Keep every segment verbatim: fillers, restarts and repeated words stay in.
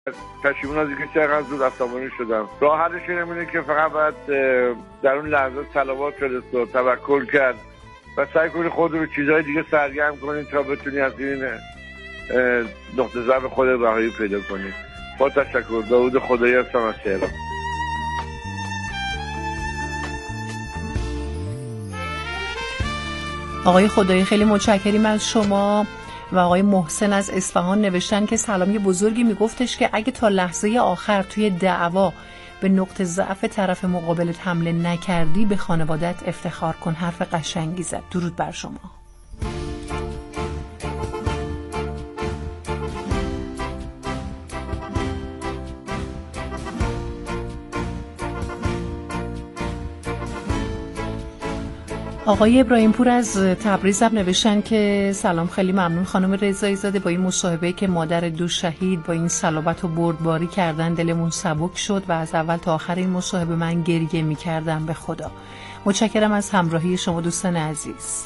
پشیمون از اینکه چقدر زود عصبانی شدم. راه حلش اینه که فقط باید در اون لحظه صلوات فرست و توکل کرد و سعی کنی خود رو چیزهای دیگه سرگرم کنی تا بتونی از این نقطه ضعف خود رهایی پیدا کنی. با تشکر. داوود خدایی هستم از تهران. آقای خدایی خیلی متشکریم از شما. و آقای محسن از اصفهان نوشتن که سلام، یه بزرگی میگفتش که اگه تا لحظه آخر توی دعوا به نقطه ضعف طرف مقابلت حمله نکردی به خانوادت افتخار کن. حرف قشنگی زد. درود بر شما. آقای ابراهیم پور از تبریز هم نوشتن که سلام، خیلی ممنون خانم رضایی زاده، با این مصاحبه که مادر دو شهید با این صلابت و بردباری کردن دلمون سبک شد و از اول تا آخر این مصاحبه من گریه می کردم به خدا. متشکرم از همراهی شما دوستان عزیز.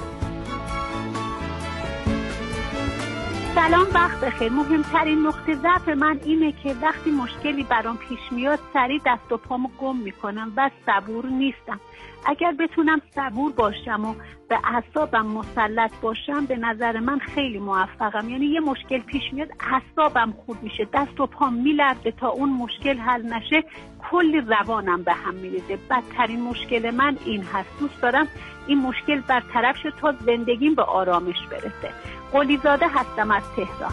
سلام، وقت بخیر. مهمترین نقطه ضعف من اینه که وقتی مشکلی برام پیش میاد سریع دست و پامو گم میکنم و صبور نیستم. اگر بتونم صبور باشم و به اعصابم مسلط باشم به نظر من خیلی موفقم. یعنی یه مشکل پیش میاد اعصابم خورد میشه، دست و پام میلرزه تا اون مشکل حل نشه، کلی روانم به هم میریزه. بدترین مشکل من این هست. دوست دارم این مشکل برطرف شه تا زندگیم به آرامش برسه. قلیزاده هستم از تهران.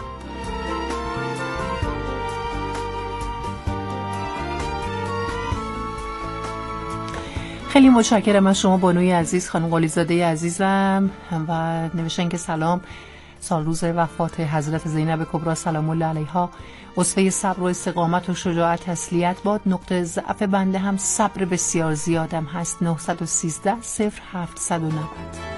خیلی متشکرم از شما بانوی عزیز، خانم قلیزاده عزیزم. و نوشتن که سلام، سال روز وفات حضرت زینب کبری سلام الله علیها وصفه صبر و استقامت و شجاعت تسلیت باد. نقطه ضعف بنده هم صبر بسیار زیادم هست. نه یک سه صفر هفت نه صفر.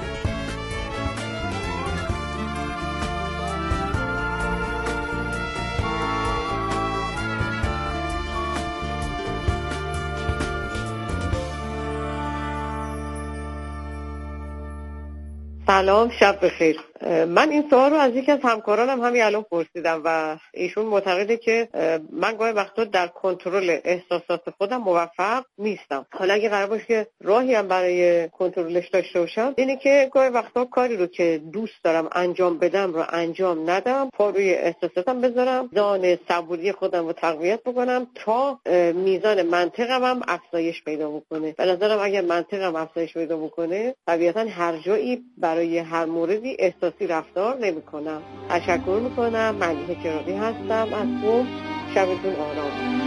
سلام، شب بخیر. من این سوال رو از یکی از همکارانم همین الان پرسیدم و ایشون معتقده که من گاهی وقتا در کنترل احساسات خودم موفق نیستم. حالا اگه قرار باشه که راهی هم برای کنترلش داشته باشم اینه که گاهی وقتا کاری رو که دوست دارم انجام بدم رو انجام ندم، پا روی احساساتم بذارم، میزان صبوری خودم رو تقویت بکنم تا میزان منطقم هم افزایش پیدا بکنه. به نظرم اگر منطقم افزایش پیدا بکنه طبیعتا هر جایی برای هر موردی احساسی رفتار نمی کنم. تشکر میکنم. ملیحه چراغی هستم از قم. شبتون آرام.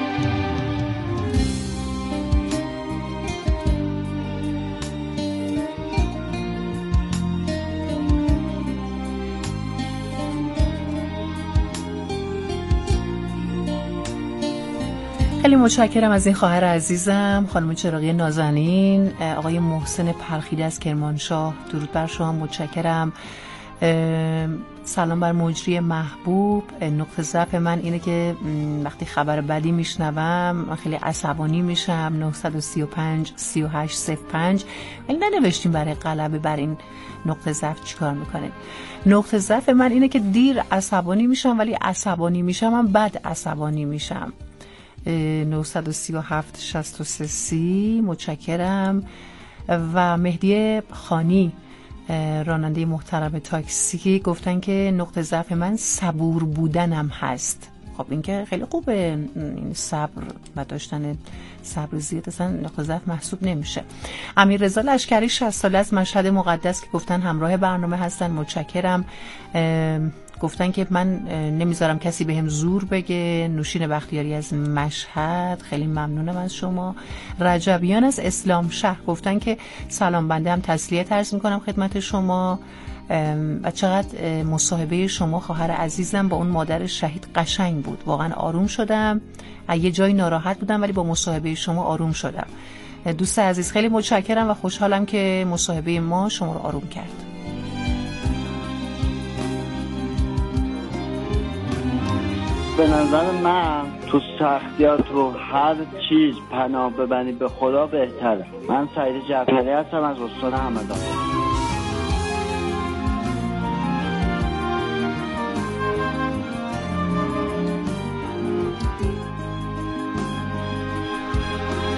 خیلی متشکرم از این خواهر عزیزم، خانم چراغی نازنین. آقای محسن پرخیده از کرمانشاه، درود بر شما، متشکرم. سلام بر مجری محبوب. نقطه ضعف من اینه که وقتی خبر بدی میشنوم من خیلی عصبانی میشم. نه سه پنج سه هشت صفر پنج. ولی ننوشتیم برای غلبه بر این نقطه ضعف چیکار میکنه. نقطه ضعف من اینه که دیر عصبانی میشم، ولی عصبانی میشم من بد عصبانی میشم. نه سه هفت شش سه سی. متشکرم. و مهدی خانی راننده محترم تاکسی گفتن که نقطه ضعف من صبور بودنم هست. خب این که خیلی خوبه، این صبر و داشتن صبر زیاد اصلا نقطه ضعف محسوب نمیشه. امیر رضا لشکری شصت ساله از مشهد مقدس که گفتن همراه برنامه هستن، متشکرم. گفتن که من نمیذارم کسی بهم زور بگه. نوشین بختیاری از مشهد، خیلی ممنونم از شما. رجبیان از اسلام شهر گفتن که سلام، بنده هم تسلیت عرض میکنم خدمت شما و چقدر مصاحبه شما خواهر عزیزم با اون مادر شهید قشنگ بود. واقعا آروم شدم. یه جایی ناراحت بودم ولی با مصاحبه شما آروم شدم. دوست عزیز خیلی متشکرم و خوشحالم که مصاحبه ما شما رو آروم کرد. به نظر من تو سختیات رو هر چیز پناه ببنی به خدا بهتره. من سعید جعفری هستم از استان همدان.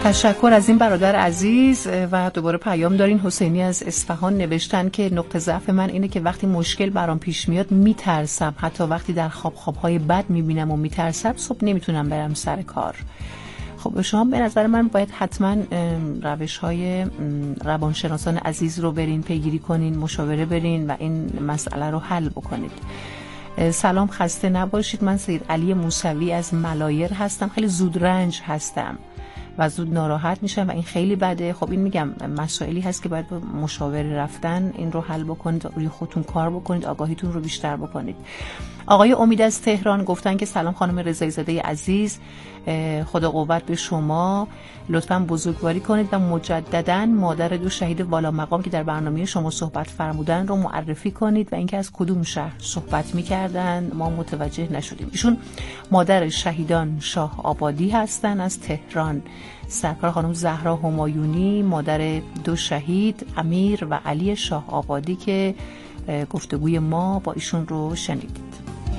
تشکر از این برادر عزیز. و دوباره پیام دارین. حسینی از اصفهان نوشتن که نقطه ضعف من اینه که وقتی مشکل برام پیش میاد میترسم، حتی وقتی در خواب خوابهای بد میبینم و میترسم صبح نمیتونم برم سر کار. خب شما به نظر من باید حتما روش های روانشناسان عزیز رو برین پیگیری کنین، مشاوره برین و این مسئله رو حل بکنید. سلام، خسته نباشید. من سید علی موسوی از ملایر هستم. خیلی زود رنج هستم و زود ناراحت میشم و این خیلی بده. خب این میگم مسائلی هست که باید با مشاوره رفتن این رو حل بکنید، روی خودتون کار بکنید، آگاهیتون رو بیشتر بکنید. آقای امید از تهران گفتن که سلام خانم رضایی زاده عزیز، خدا قوت به شما، لطفاً بزرگواری کنید و مجدداً مادر دو شهید والا مقام که در برنامه شما صحبت فرمودن رو معرفی کنید و اینکه از کدوم شهر صحبت می‌کردن ما متوجه نشدیم. ایشون مادر شهیدان شاه آبادی هستن از تهران، سرکار خانم زهرا همایونی، مادر دو شهید امیر و علی شاه آبادی که گفتگوی ما با ایشون رو شنیدید.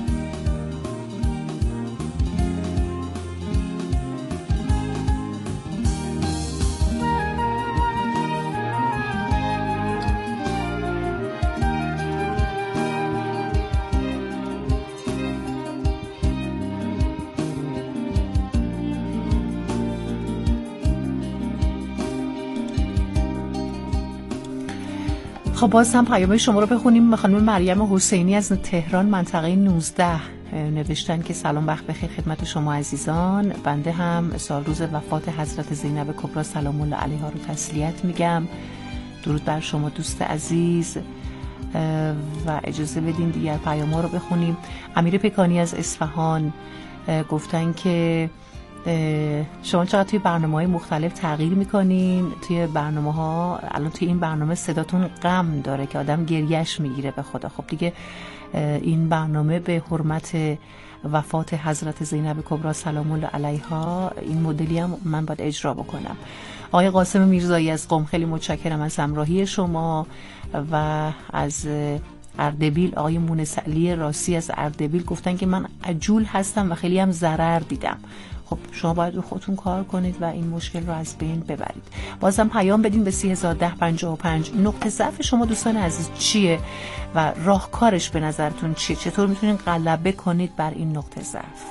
خب باز هم پیام شما رو بخونیم. خانم مریم حسینی از تهران منطقه نوزده نوشتن که سلام، وقت بخیر خدمت شما عزیزان. بنده هم سال روز وفات حضرت زینب کبری سلام الله علیها رو تسلیت میگم. درود بر شما دوست عزیز. و اجازه بدین دیگر پیام ها رو بخونیم. امیر پکانی از اصفهان گفتن که شما چقدر توی برنامه‌های مختلف تغییر میکنین. توی برنامه ها الان توی این برنامه صداتون غم داره که آدم گریهش میگیره به خدا. خب دیگه این برنامه به حرمت وفات حضرت زینب کبری سلام الله علیها این مدلی هم من باید اجرا بکنم. آقای قاسم میرزایی از قم خیلی متشکرم از همراهی شما. و از اردبیل آقای مونس علی راسی از اردبیل گفتن که من عجول هستم و خیلی هم ضرر دیدم. خب شما باید رو خودتون کار کنید و این مشکل رو از بین ببرید. بازم پیام بدین به سی هزار و ده پنجاه و پنج. نقطه ضعف شما دوستان عزیز چیه و راهکارش به نظرتون چیه؟ چطور میتونین غلبه کنید بر این نقطه ضعف؟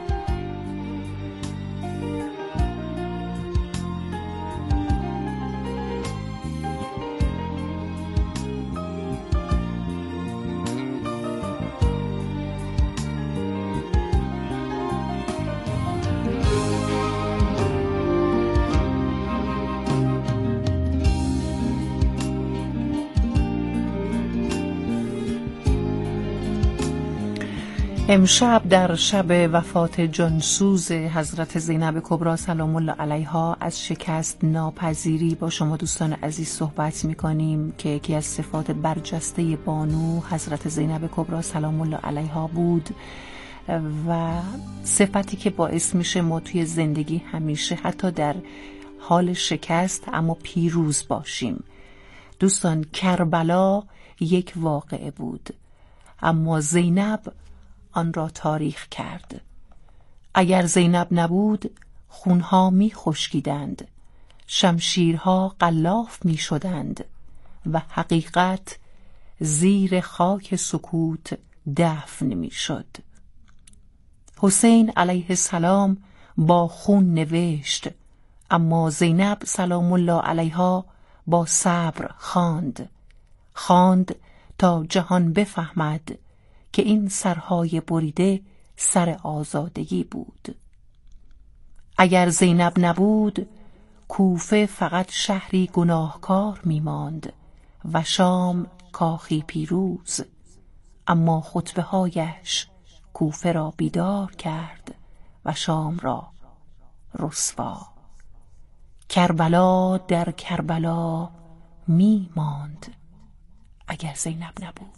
امشب در شب وفات جانسوز حضرت زینب کبری سلام الله علیها از شکست ناپذیری با شما دوستان عزیز صحبت می‌کنیم که یکی از صفات برجسته بانو حضرت زینب کبری سلام الله علیها بود و صفتی که باعث میشه ما توی زندگی همیشه حتی در حال شکست اما پیروز باشیم. دوستان کربلا یک واقعه بود اما زینب آن را تاریخ کرد. اگر زینب نبود خونها می خشکیدند، شمشیرها غلاف می شدند و حقیقت زیر خاک سکوت دفن می شد. حسین علیه السلام با خون نوشت اما زینب سلام الله علیها با صبر خواند. خواند تا جهان بفهمد که این سرهای بریده سر آزادگی بود. اگر زینب نبود کوفه فقط شهری گناهکار می ماند و شام کاخی پیروز، اما خطبه هایش کوفه را بیدار کرد و شام را رسوا. کربلا در کربلا می ماند اگر زینب نبود.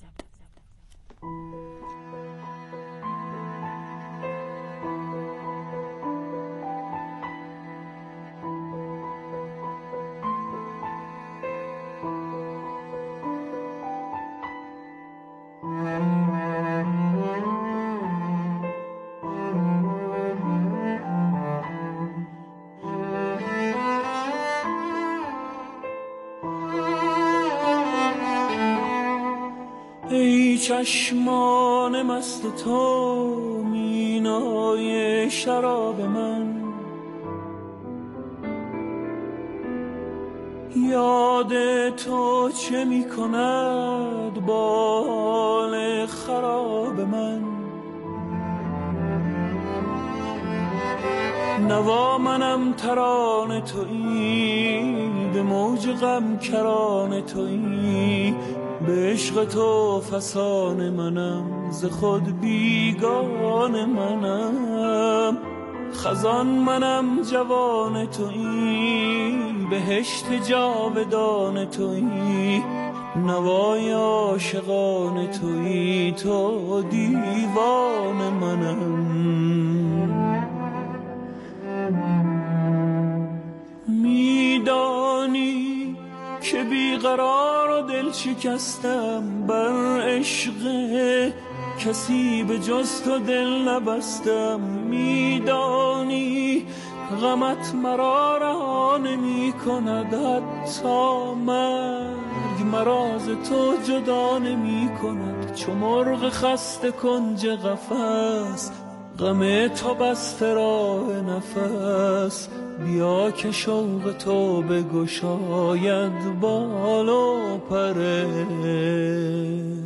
چشمان مست تو مینای شراب من، یاد تو چه می کند با حال خراب من. نوا منم ترانه تویی، به موج غم کرانه تویی، به عشق تو فسانه منم، ز خود بیگانه منم. خزان منم جوان تویی، بهشت جاودان تویی، نوای عاشقان تویی، تو دیوان منم. میدانی که بیقرار و دل شکستم، بر عشق کسی به جز تو دل نبستم. میدانی غمت مرا رها نمی کند، حتی مرگ مرا ز تو جدا نمی کند. چو مرغ خسته کنج قفس، غم تو بسته راه نفس. بیا که شوق تو بگشاید بال و پرش.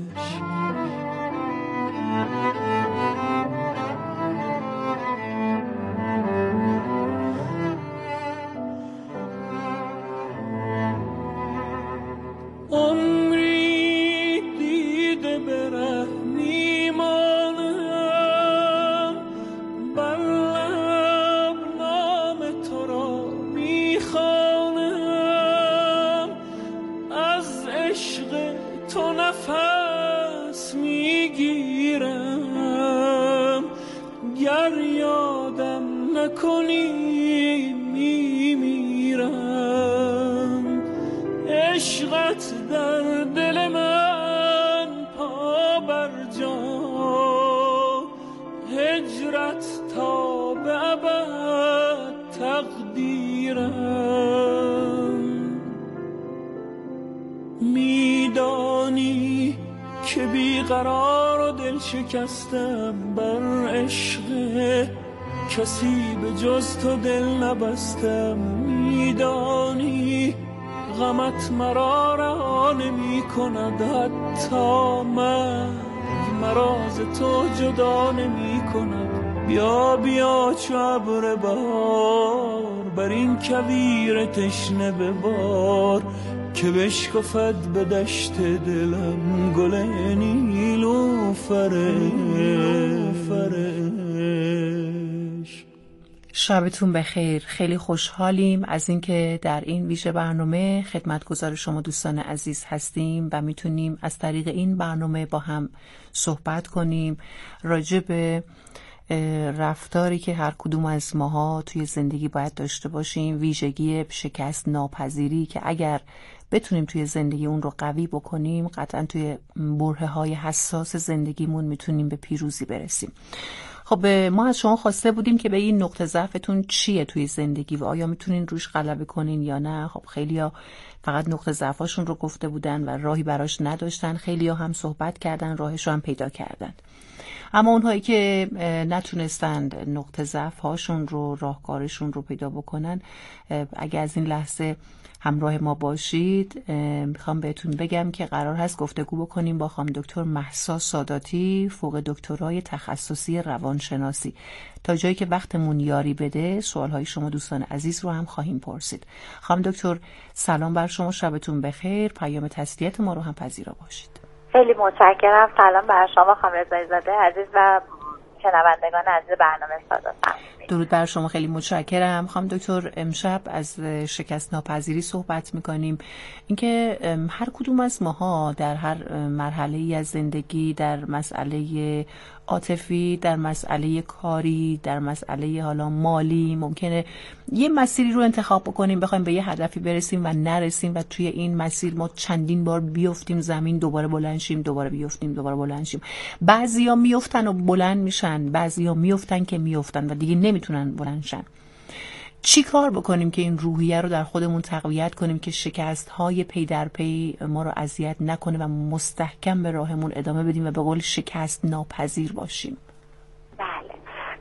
عمری دیده بره میمانم، بر لب نام تو را میخوانم. از عشق تو نفس میگیرم، گر یادم نکنی میمیرم. عشقت در دل من پا بر جا، هجرت تا به ابد تقدیرم. میدانی که بیقرار و دل شکستم، بر عشق کسی به جز تو دل نبستم. میدانی غمت مرا رها نمی کند، حتی مرگ مرا ز تو جدا نمی کند. بیا بیا چو ابر بهار، بر این کویر تشنه ببار، که بشکفد به دشت دلم گل نیلوفرش. شبتون بخیر. خیلی خوشحالیم از اینکه در این ویژه برنامه خدمتگزار شما دوستان عزیز هستیم و میتونیم از طریق این برنامه با هم صحبت کنیم راجع به رفتاری که هر کدوم از ماها توی زندگی باید داشته باشیم، ویژگی شکست ناپذیری که اگر بتونیم توی زندگی اون رو قوی بکنیم، قطعا توی برهه های حساس زندگیمون میتونیم به پیروزی برسیم. خب ما از شما خواسته بودیم که به این نقطه ضعفتون چیه توی زندگی و آیا میتونین روش غلبه کنین یا نه. خب خیلیا فقط نقطه ضعفاشون رو گفته بودن و راهی براش نداشتن، خیلیا هم صحبت کردن، راهش رو هم پیدا کردن. اما اونهایی که نتونستند نقطه ضعف هاشون رو، راهکارشون رو پیدا بکنن، اگه از این لحظه همراه ما باشید، میخوام بهتون بگم که قرار هست گفتگو بکنیم با خانم دکتر مهسا ساداتی، فوق دکترای تخصصی روانشناسی. تا جایی که وقتمون یاری بده سوالهای شما دوستان عزیز رو هم خواهیم پرسید. خانم دکتر سلام بر شما، شبتون بخیر، پیام تسلیت ما رو هم پذیرا باشید. خیلی متشکرم. سلام بر شما خانم رضایی‌زاده عزیز و شنوندگان عزیز برنامه سادات. درود بر شما، خیلی متشکرم. خانم دکتر امشب از شکست ناپذیری صحبت میکنیم. اینکه هر کدوم از ماها در هر مرحله‌ای از زندگی، در مسئله عاطفی، در مسئله کاری، در مسئله حالا مالی، ممکنه یه مسیری رو انتخاب بکنیم، بخوایم به یه هدفی برسیم و نرسیم و توی این مسیر ما چندین بار بیفتیم زمین، دوباره بلند شیم، دوباره بیفتیم، دوباره بلند شیم. بعضیا میفتن و بلند میشن، بعضیا میفتن که میفتن و دیگه نمیتونن بلند شن. چی کار بکنیم که این روحیه رو در خودمون تقویت کنیم که شکست‌های پی در پی ما رو اذیت نکنه و مستحکم به راهمون ادامه بدیم و به قول شکست ناپذیر باشیم؟ بله،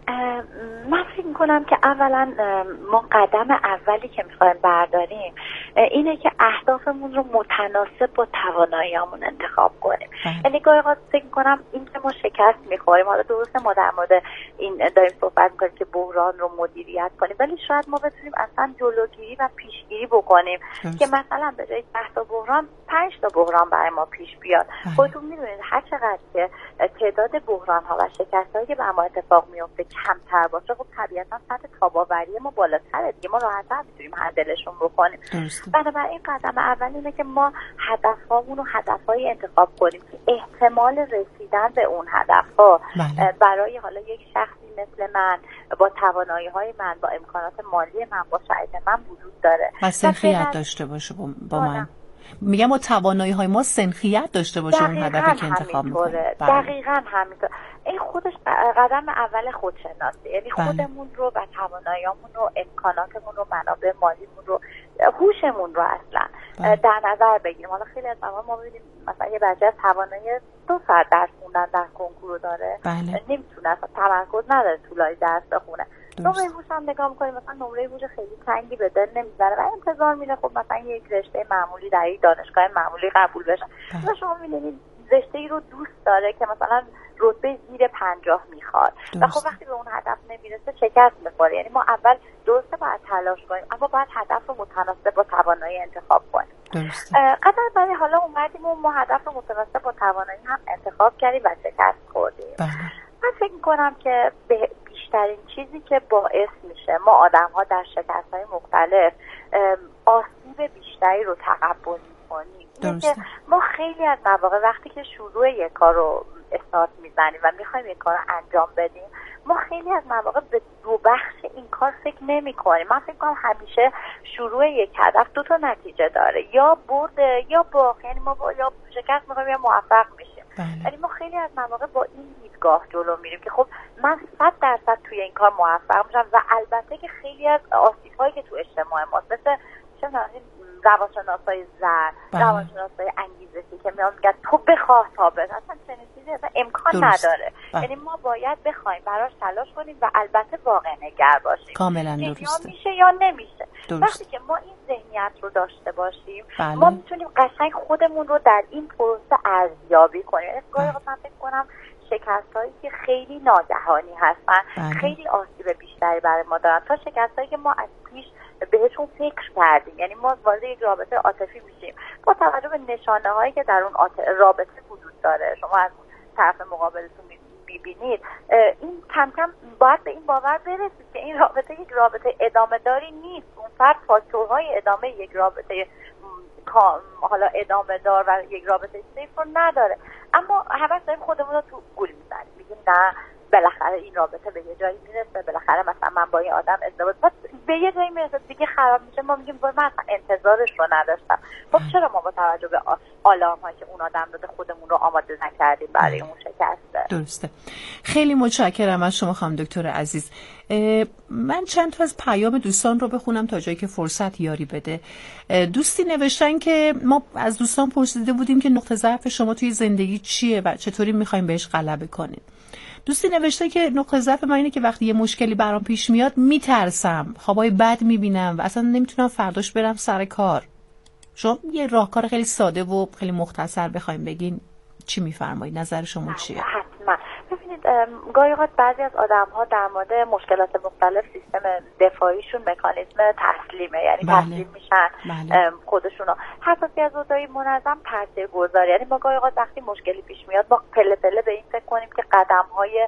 من فکر میکنم که اولا ما قدم اولی که میخوایم برداریم اینه که اهدافمون رو متناسب با تواناییامون انتخاب کنیم. یعنی گاهی اوقات فکر میکنم این که ما شکست میخوریم، حالا درسته ما در مورد این داریم صحبت میکنیم که بحران رو مدیریت کنیم، ولی شاید ما بتونیم اصلا جلوگیری و پیشگیری بکنیم که مثلا به جای ده تا بحران پنج تا بحران برای ما پیش بیاد. خودتون میدونید هر چقدر که تعداد بحران ها و شکست هایی که به ما اتفاق میفته کمتر باشه، خب طبیعتا سطح تاب‌آوری ما بالاتره دیگه، ما راحت‌تر میتونیم هندلشون بکنیم. بنابراین قدم اول اینه که ما هدف‌هامون رو هدف‌های انتخاب کنیم که احتمال رسیدن به اون هدف‌ها برای حالا یک شخصی مثل من با توانایی‌های من، با امکانات مالی من، با شرایط من وجود داره و سنخیت داشته باشه با, با من. میگم با توانایی‌های ما سنخیت داشته باشه اون هدفی که انتخاب می‌کنیم. دقیقاً همینطور. این خودش قدم اول خودشناسی، یعنی خودمون رو و تواناییامون رو، امکاناتمون رو، منابع مالیمون رو، هوشمون رو اصلا بله. در نظر بگیریم. حالا خیلی از ما ما می‌بینیم مثلا یه بچه از توانایی دو ساعت درس خوندن در کنکور داره، بله. نمیتونه اصلا تمرکز نداره طولای درس بخونه. نمره هوش هم نگاه می‌کنیم مثلا نمره هوش خیلی تنگی به دل نمیذاره و انتظار میره خب مثلا یک رشته معمولی در یک دانشگاه معمولی قبول بشه. و شما می‌بینید رشته‌ای رو دوست داره که مثلا رتبه زیر پنجاه میخواد و خب وقتی به اون هدف نمیرسه شکست میخوره. یعنی ما اول درسته باید تلاش کنیم، اما باید هدف رو متناسب با توانایی انتخاب کنیم. قدر بعدی حالا اومدیم و ما هدف رو متناسب با توانایی هم انتخاب کردیم و شکست خوردیم. من فکر میکنم که بیشترین چیزی که باعث میشه ما آدم ها در شکست های مختلف آسیب بیشتری رو تقبل کنیم اینه که ما خیلی از مواقع وقتی که شروع یک کار رو استارت میزنیم و میخوایم یک کار رو انجام بدیم، ما خیلی از مواقع به دو بخش این کار فکر نمی کنیم. من فکر کنم همیشه شروع یک هدف دو تا نتیجه داره، یا برد یا باخت. یعنی ما با یا شکست میخوایم یا موفق میشیم. یعنی ما خیلی از مواقع با این دیدگاه جلو میریم که خب من صد درصد توی این کار موفق میشم و البته که خیلی از آسیب‌هایی که تو اجتماع ماست مثل چه روانشناسای زر، روانشناسای انگیزشی که میان میگن تو بخواه تا بشه، اصلا چنین چیزی اصلا امکان درست. نداره. یعنی ما باید بخوایم براش تلاش کنیم و البته واقع نگر باشیم. کاملا درسته. یا میشه یا نمیشه. درست. وقتی که ما این ذهنیت رو داشته باشیم بله. ما میتونیم قشنگ خودمون رو در این پروسه ارزیابی کنیم. گاهی وقت من فکر کنم شکستایی که خیلی ناگهانی هستن بله. خیلی آسیب بیشتری برای ما دارن تا شکستایی که ما از پیش بهشون فکر کردیم. یعنی ما وارد یک رابطه عاطفی میشیم با توجه به نشانه هایی که در اون رابطه وجود داره، شما از طرف مقابلتون میبینید، این کم کم باید به این باور برسید که این رابطه یک رابطه ادامه داری نیست. اون فرد فاکتورهای ادامه یک رابطه حالا ادامه دار و یک رابطه سیف رو نداره، اما همش داریم خودمون رو تو گول میزنیم، میگیم نه بالاخره این رابطه به یه جایی میرسه، بالاخره مثلا من با این آدم ازدواج به یه جایی میرسه دیگه خراب میشه، ما میگیم من اصلا انتظارش رو نداشتم. خب چرا ما با توجه به آلارم هایی که اون آدم داده خودمون رو آماده نکردیم برای اون شکسته؟ درسته. خیلی متشکرم از شما خانم دکتر عزیز. من چند تا از پیام دوستان رو بخونم تا جایی که فرصت یاری بده. دوستی نوشتن که ما از دوستان پرسیده بودیم که نقطه ضعف شما توی زندگی چیه و چطوری میخوایم بهش غلبه کنیم. دوستی نوشته که نقطه ضعف من اینه که وقتی یه مشکلی برام پیش میاد میترسم، خوابای بد میبینم و اصلا نمیتونم فرداش برم سر کار. شما یه راهکار خیلی ساده و خیلی مختصر بخوایم بگین چی میفرمایید؟ نظر شما چیه؟ حتما. ببینید گاهی اوقات بعضی از آدم‌ها در مورد مشکلات مختلف سیستم دفاعیشون مکانیزم تسلیمه، یعنی بله. تسلیم میشن بله. خودشونو. حساسی از اوضاع منظم تاثیرگذاره. یعنی ما گاهی اوقات وقتی مشکلی پیش میاد ما پله پله به این فکر کنیم که قدم‌های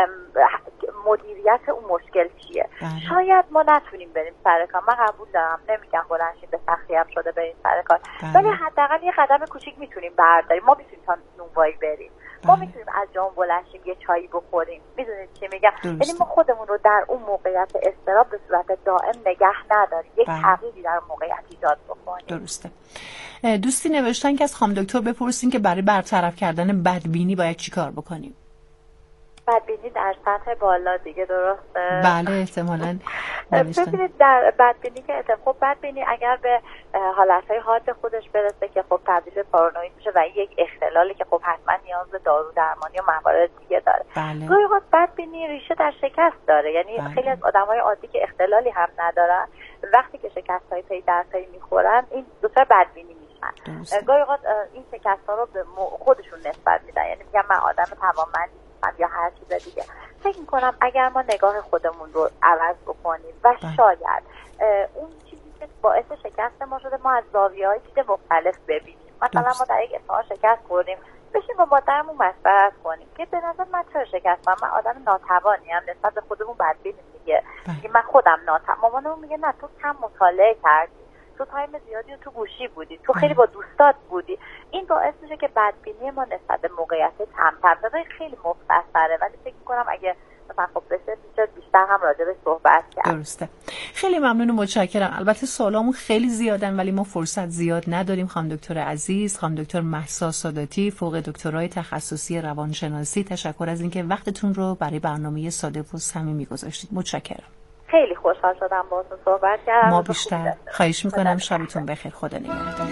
مدیریت اون مشکل چیه. بله. شاید ما نتونیم بریم سر کار، من قبول دارم، نمیگم بلنشیم به سختی هم شده بریم سر کار، ولی بله. حداقل یه قدم کوچیک میتونیم برداریم. ما میتونیم تا نونوایی بریم، ما میتونیم از جام بلنشیم یه چایی بخوریم. میدونید چی میگم؟ یعنی ما خودمون رو در اون موقعیت اضطراب به صورت دائم نگه نداریم، یک تغییری در موقعیت ایجاد بکنیم. درسته. دوستی نوشتن که از خانم دکتر بپرسین که برای برطرف کردن بدبینی باید چی کار بکنیم؟ بدبینی در سطح بالا دیگه، درسته؟ بله احتمالاً ببینید در بدبینی که اتفاق بدبینی اگر به حالتهای حاد خودش برسه که خب تبدیل به پارانوید میشه و یک اختلالی که خب حتما نیاز به دارو درمانی و موارد دیگه داره. گاهی اوقات بدبینی ریشه در شکست داره، یعنی بله. خیلی از آدمای عادی که اختلالی هم ندارن وقتی که شکست‌های پی در پی میخورن این دوتا بدبینی میشن. گاهی اوقات این شکست‌ها رو به خودشون نسبت میدن، یعنی میگن من آدم توانمندی یا هر چیز دیگه. فکر میکنم اگر ما نگاه خودمون رو عوض بکنیم و بله. شاید اون چیزی که باعث شکست ما شده ما از زاویه‌های دید مختلف ببینیم. مثلا ما در یک امتحان شکست خوردیم، بشیم با مادرمون مشورت کنیم که به نظر من چرا شکستم، من آدم ناتوانی ام، نسبت به خودمون بدبین میگه بله. من خودم ناتوان. مامانمون میگه نه تو کم مطالعه کردی، تو تایم زیادی تو گوشی بودی، تو خیلی با دوستات بودی. این باعث میشه که بدبینی ما نسبت به موقعیت کمتر خیلی مختصره، ولی فکر میکنم اگه مثلا خب بشه بیشتر هم راجع به صحبت کرد. درسته. خیلی ممنون و متشکرم. البته سوالامون خیلی زیادن ولی ما فرصت زیاد نداریم. خانم دکتر عزیز، خانم دکتر مهسا ساداتی، فوق دکترای تخصصی روانشناسی، تشکر از اینکه وقتتون رو برای برنامه ساده و صمیمی گذاشتید. متشکرم. خیلی خوشحال شدم باهاتون صحبت کردم. ما بیشتر. خواهش میکنم. شبتون بخیر. خدا نگهدار.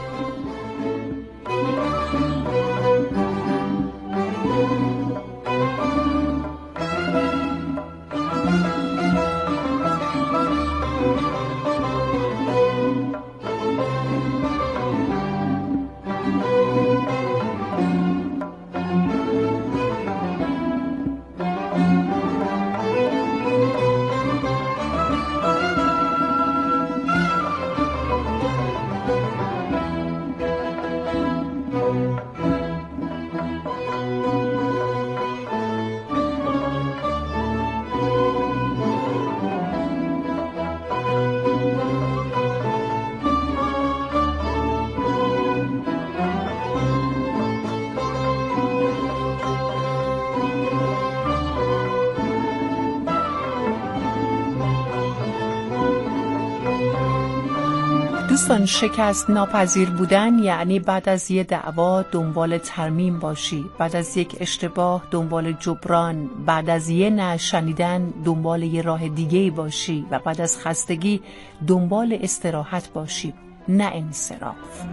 دوستان، شکست ناپذیر بودن یعنی بعد از یه دعوا دنبال ترمیم باشی، بعد از یک اشتباه دنبال جبران، بعد از یه نه شنیدن دنبال یه راه دیگه‌ای باشی و بعد از خستگی دنبال استراحت باشی، نه انصراف.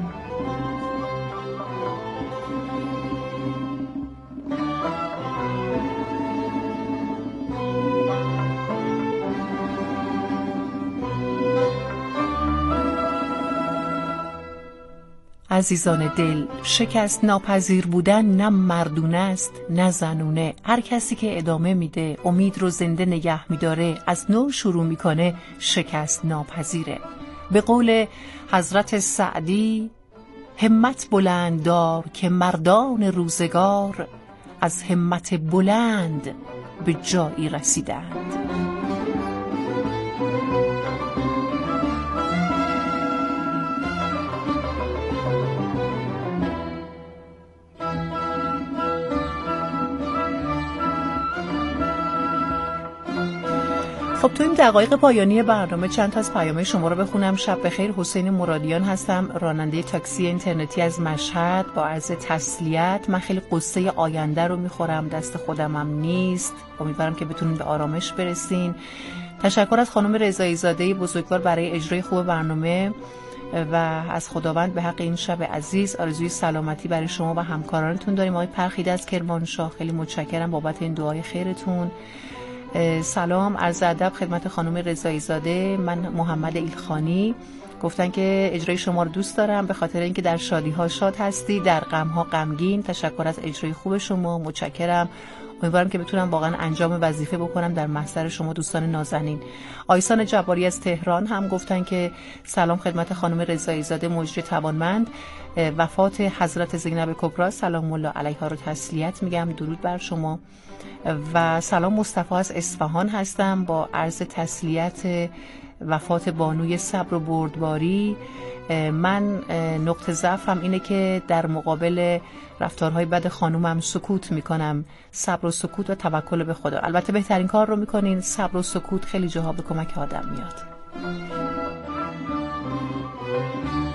عزیزان دل، شکست ناپذیر بودن نه مردونه است نه زنونه. هر کسی که ادامه میده، امید رو زنده نگه میداره، از نو شروع میکنه، شکست ناپذیره. به قول حضرت سعدی، همت بلند دار که مردان روزگار از همت بلند به جایی رسیدند. خب تو این دقایق پایانی برنامه چند تا از پیام‌های شما رو بخونم. شب بخیر، حسین مرادیان هستم، راننده تاکسی اینترنتی از مشهد. با عرض تسلیت، من خیلی قصه آینده رو میخورم، دست خودمم نیست، امیدوارم که بتونین به آرامش برسین. تشکر از خانم رضایی زاده بزرگوار برای اجرای خوب برنامه و از خداوند به حق این شب عزیز آرزوی سلامتی برای شما و همکارانتون داریم. آقای پرخیده از کرمانشاه، خیلی متشکرم بابت این دعای خیرتون. سلام، عرض ادب خدمت خانم رضایی زاده، من محمد ایلخانی. گفتن که اجرای شما رو دوست دارم به خاطر اینکه در شادی ها شاد هستی، در غم ها غمگین. تشکر از اجرای خوب شما، متشکرم. امیدوارم که بتونم واقعا انجام وظیفه بکنم در محضر شما دوستان نازنین. آیسان جباری از تهران هم گفتن که سلام خدمت خانم رضایی زاده مجری توانمند، وفات حضرت زینب کبری سلام الله علیها رو تسلیت میگم، درود بر شما. و سلام، مصطفی از اصفهان هستم، با عرض تسلیت وفات بانوی صبر و بردباری. من نقطه ضعفم اینه که در مقابل رفتارهای بد خانومم سکوت میکنم. صبر و سکوت و توکل به خدا. البته بهترین کار رو میکنین، صبر و سکوت خیلی جاها به کمک آدم میاد.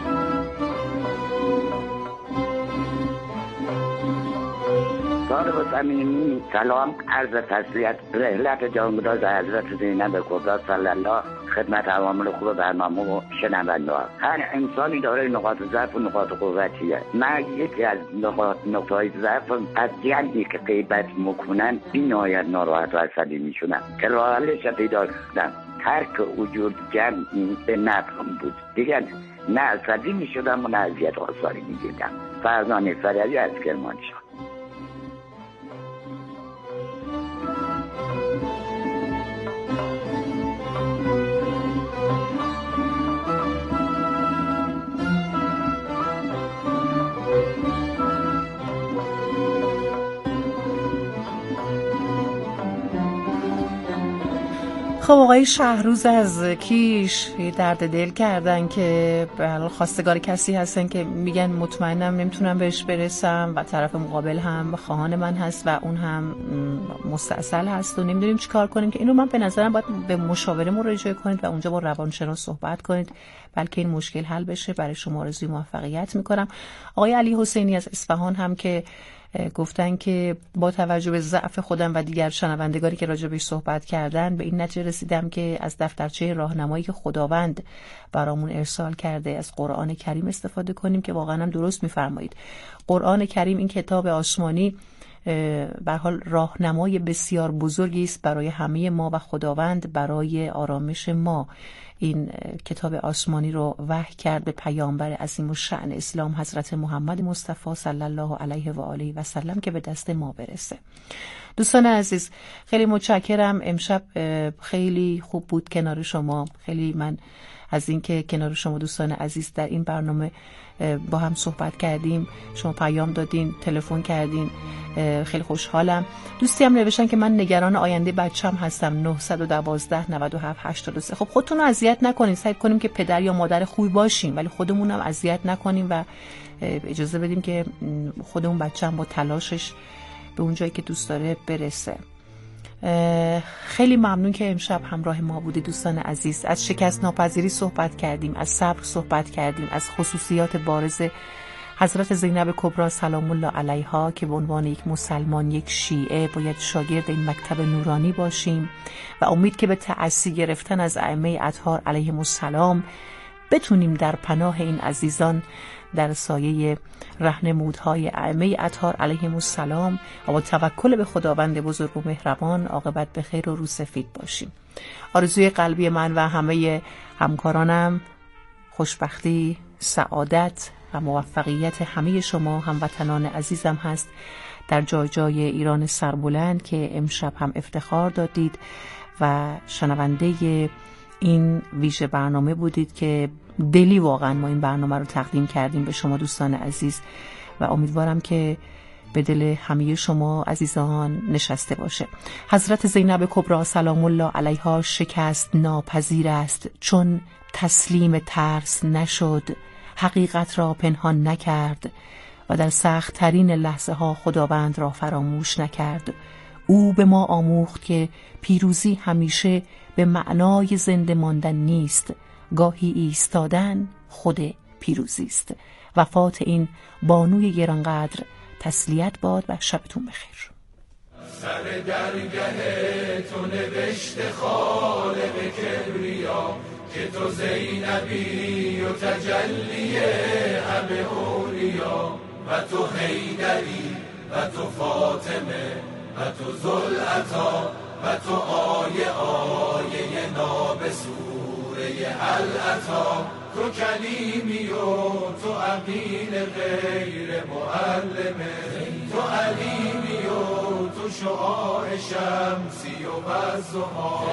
بله، با صمیمی سلام عرض تسلیت رحلت جانگداز حضرت زینب کبری صلی الله خدمت عوامل خوب برنامه و شنونده‌ها. هر انسانی داره نقاط ضعف و نقاط قوتیه. من یکی از نقاط نقاط ضعف از جنبی که غیبت میکنن این نهایت ناراحت و عصبی میشونن که راه حلش پیدا کردم. ترک وجود جمع به نفعم بود دیگه، نه عصبی میشدم و نه اذیت آثاری میگیردم. فرزانه فرری از کرمانشاه. خب آقای شهروز از کیش درد دل کردن که به حال خواستگار کسی هستن که میگن مطمئنم نمیتونم بهش برسم و طرف مقابل هم خواهان من هست و اون هم مستعسل هست و نمیدونیم چی کار کنیم، که اینو من به نظرم باید به مشاوره مراجعه کنید و اونجا با روانشناس صحبت کنید بلکه این مشکل حل بشه. برای شما آرزوی موفقیت میکنم. آقای علی حسینی از اصفهان هم که گفتن که با توجه به ضعف خودم و دیگر شنوندگانی که راجع بهش صحبت کردن به این نتیجه رسیدم که از دفترچه راهنمایی که خداوند برامون ارسال کرده از قرآن کریم استفاده کنیم، که واقعا هم درست میفرمایید. قرآن کریم این کتاب آسمانی به حال راهنمای بسیار بزرگی است برای همه ما و خداوند برای آرامش ما این کتاب آسمانی رو وحی کرد به پیامبر عظیم الشأن اسلام حضرت محمد مصطفی صلی الله علیه و آله و سلم که به دست ما برسه. دوستان عزیز خیلی متشکرم. امشب خیلی خوب بود کنار شما. خیلی من از اینکه کنار شما دوستان عزیز در این برنامه با هم صحبت کردیم، شما پیام دادین، تلفن کردین، خیلی خوشحالم. دوستی هم نوشتن که من نگران آینده بچه‌م هستم. نه یک دو نه هفت هشت سه. خب خودتون رو اذیت نکنین، سعی کنیم که پدر یا مادر خوبی باشیم ولی خودمون هم اذیت نکنیم و اجازه بدیم که خودمون بچه‌م با تلاشش به اون جایی که دوست داره برسه. خیلی ممنون که امشب همراه ما بودید دوستان عزیز. از شکست ناپذیری صحبت کردیم، از صبر صحبت کردیم، از خصوصیات بارز حضرت زینب کبری سلام الله علیها که به عنوان یک مسلمان، یک شیعه باید شاگرد این مکتب نورانی باشیم و امید که به تأسی گرفتن از ائمه اطهار علیهم السلام بتونیم در پناه این عزیزان در سایه راهنمودهای ائمه اطهار علیهم السلام و با توکل به خداوند بزرگ و مهربان عاقبت به خیر و روسفید باشیم. آرزوی قلبی من و همه همکارانم خوشبختی، سعادت و موفقیت همه شما هموطنان عزیزم هست در جای جای ایران سربلند که امشب هم افتخار دادید و شنونده این ویژه برنامه بودید که دلی واقعا ما این برنامه رو تقدیم کردیم به شما دوستان عزیز و امیدوارم که به دل همه شما عزیزان نشسته باشه. حضرت زینب کبری سلام الله علیها شکست ناپذیر است، چون تسلیم ترس نشد، حقیقت را پنهان نکرد و در سخت ترین لحظه ها خداوند را فراموش نکرد. او به ما آموخت که پیروزی همیشه به معنای زنده ماندن نیست، گاهی ایستادن خود پیروزی است. وفات این بانوی گرانقدر تسلیت باد و شبتون بخیر. سر درگه تو نوشته خالق کبریا که تو زینبی و تجلی همه اولیا و تو حیدری و تو فاطمه و تو ذوالعطا و تو آیه آیه نابسوره العطا، تو کلیمی و تو امین غیر معلمه، تو علیمی و تو شعاع شمسی و والضحی.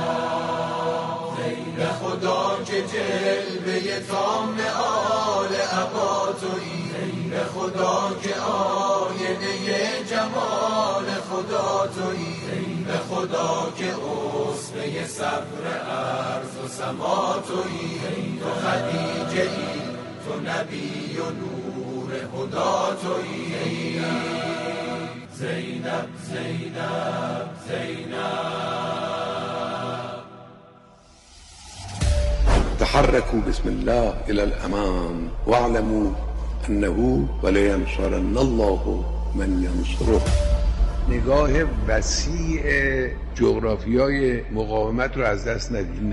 به خدا که جلوه تام آل عبا تویی، به خدا که آینه جمال خدا تویی، به خدا که اصفه صبر عرض و سما تویی، تو خدیجه ای، تو نبی و نور خدا تویی. زینب زینب زینب. تحركوا بسم الله إلى الأمام واعلموا أنه ولينصرن الله من ينصره. نگاه وسیع جغرافیای مقاومت رو از دست ندید.